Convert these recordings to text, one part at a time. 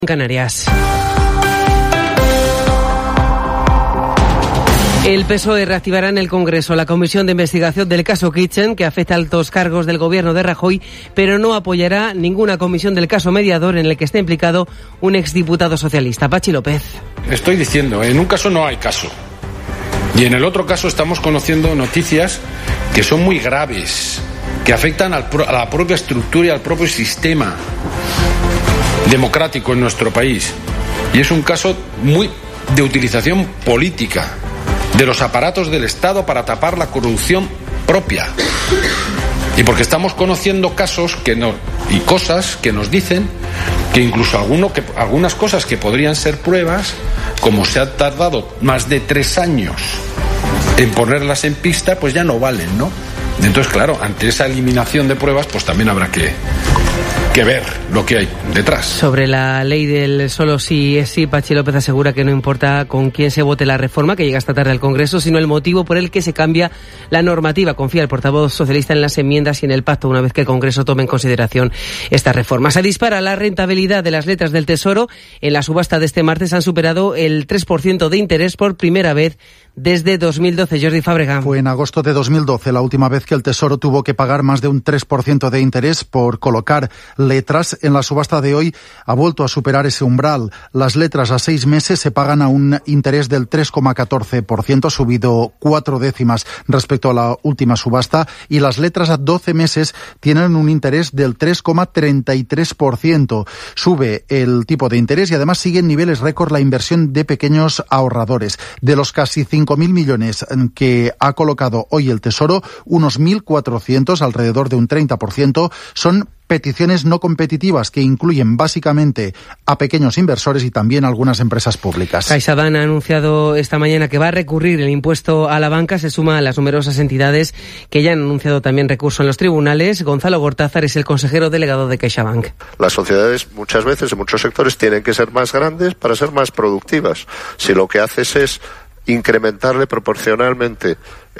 Canarias. El PSOE reactivará en el Congreso la comisión de investigación del caso Kitchen, que afecta a altos cargos del gobierno de Rajoy, pero no apoyará ninguna comisión del caso Mediador en el que está implicado un exdiputado socialista. Pachi López. Estoy diciendo, en un caso no hay caso. Y en el otro caso estamos conociendo noticias que son muy graves, que afectan a la propia estructura y al propio sistema democrático en nuestro país. Y es un caso muy de utilización política de los aparatos del Estado para tapar la corrupción propia. Y porque estamos conociendo casos y cosas que nos dicen que incluso algunas cosas que podrían ser pruebas, como se ha tardado más de 3 años en ponerlas en pista, pues ya no valen, ¿no? Entonces, claro, ante esa eliminación de pruebas, pues también habrá que ver lo que hay detrás. Sobre la ley del solo sí es sí, Pachi López asegura que no importa con quién se vote la reforma que llega esta tarde al Congreso, sino el motivo por el que se cambia la normativa. Confía el portavoz socialista en las enmiendas y en el pacto una vez que el Congreso tome en consideración esta reforma. Se dispara la rentabilidad de las letras del Tesoro. En la subasta de este martes han superado el 3% de interés por primera vez desde 2012. Jordi Fábrega. Fue en agosto de 2012 la última vez que el Tesoro tuvo que pagar más de un 3% de interés por colocar letras. En la subasta de hoy ha vuelto a superar ese umbral. Las letras a 6 meses se pagan a un interés del 3,14%, subido 4 décimas respecto a la última subasta, y las letras a 12 meses tienen un interés del 3,33%. Sube el tipo de interés y además sigue en niveles récord la inversión de pequeños ahorradores. De los casi 5.000 millones que ha colocado hoy el Tesoro, unos 1.400, alrededor de un 30%, son peticiones no competitivas que incluyen básicamente a pequeños inversores y también algunas empresas públicas. CaixaBank ha anunciado esta mañana que va a recurrir el impuesto a la banca. Se suma a las numerosas entidades que ya han anunciado también recurso en los tribunales. Gonzalo Gortázar es el consejero delegado de CaixaBank. Las sociedades muchas veces en muchos sectores tienen que ser más grandes para ser más productivas. Si lo que haces es incrementarle proporcionalmente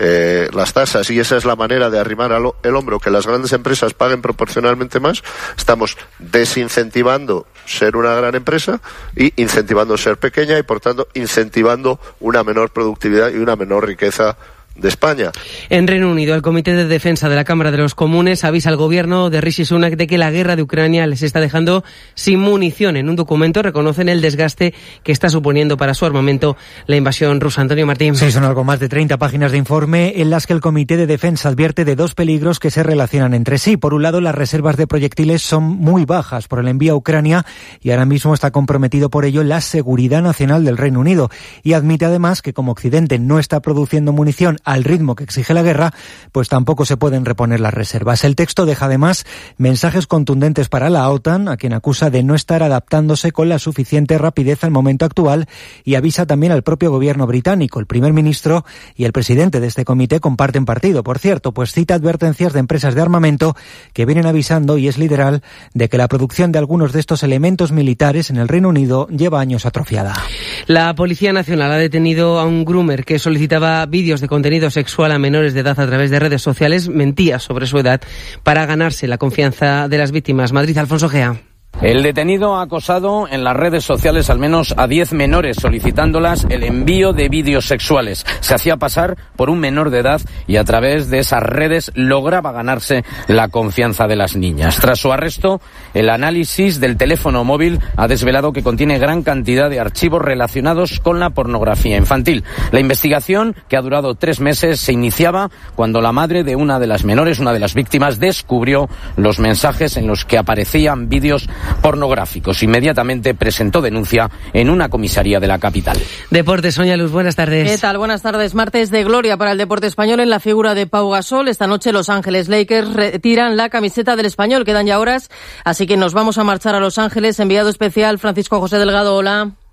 las tasas, y esa es la manera de arrimar el hombro, que las grandes empresas paguen proporcionalmente más, estamos desincentivando ser una gran empresa y incentivando ser pequeña, y por tanto incentivando una menor productividad y una menor riqueza de España. En Reino Unido, el Comité de Defensa de la Cámara de los Comunes avisa al gobierno de Rishi Sunak de que la guerra de Ucrania les está dejando sin munición. En un documento reconocen el desgaste que está suponiendo para su armamento la invasión rusa. Antonio Martín. Sí, son algo más de 30 páginas de informe en las que el Comité de Defensa advierte de 2 peligros que se relacionan entre sí. Por un lado, las reservas de proyectiles son muy bajas por el envío a Ucrania y ahora mismo está comprometido por ello la seguridad nacional del Reino Unido. Y admite además que como Occidente no está produciendo munición al ritmo que exige la guerra, pues tampoco se pueden reponer las reservas. El texto deja además mensajes contundentes para la OTAN, a quien acusa de no estar adaptándose con la suficiente rapidez al momento actual, y avisa también al propio gobierno británico. El primer ministro y el presidente de este comité comparten partido, por cierto, pues cita advertencias de empresas de armamento que vienen avisando, y es literal, de que la producción de algunos de estos elementos militares en el Reino Unido lleva años atrofiada. La Policía Nacional ha detenido a un groomer que solicitaba vídeos de contenido sexual a menores de edad a través de redes sociales. Mentía sobre su edad para ganarse la confianza de las víctimas. Madrid, Alfonso Gea. El detenido ha acosado en las redes sociales al menos a 10 menores, solicitándolas el envío de vídeos sexuales. Se hacía pasar por un menor de edad y a través de esas redes lograba ganarse la confianza de las niñas. Tras su arresto, el análisis del teléfono móvil ha desvelado que contiene gran cantidad de archivos relacionados con la pornografía infantil. La investigación, que ha durado 3 meses, se iniciaba cuando la madre de una de las menores, una de las víctimas, descubrió los mensajes en los que aparecían vídeos pornográficos. Inmediatamente presentó denuncia en una comisaría de la capital. Deportes, Sonia Luz, buenas tardes. ¿Qué tal? Buenas tardes. Martes de gloria para el deporte español en la figura de Pau Gasol. Esta noche Los Ángeles Lakers retiran la camiseta del español. Quedan ya horas, así que nos vamos a marchar a Los Ángeles. Enviado especial Francisco José Delgado, hola.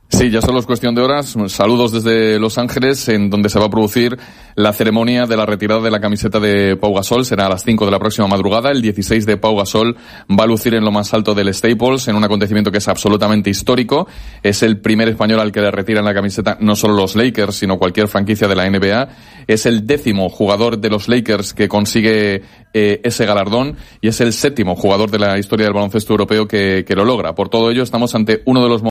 Sí, ya solo es cuestión de horas. Saludos desde Los Ángeles, en donde se va a producir la ceremonia de la retirada de la camiseta de Pau Gasol. Será a las 5 de la próxima madrugada. El 16 de Pau Gasol va a lucir en lo más alto del Staples, en un acontecimiento que es absolutamente histórico. Es el primer español al que le retiran la camiseta no solo los Lakers, sino cualquier franquicia de la NBA. Es el 10º jugador de los Lakers que consigue ese galardón, y es el 7º jugador de la historia del baloncesto europeo que lo logra. Por todo ello, estamos ante uno de los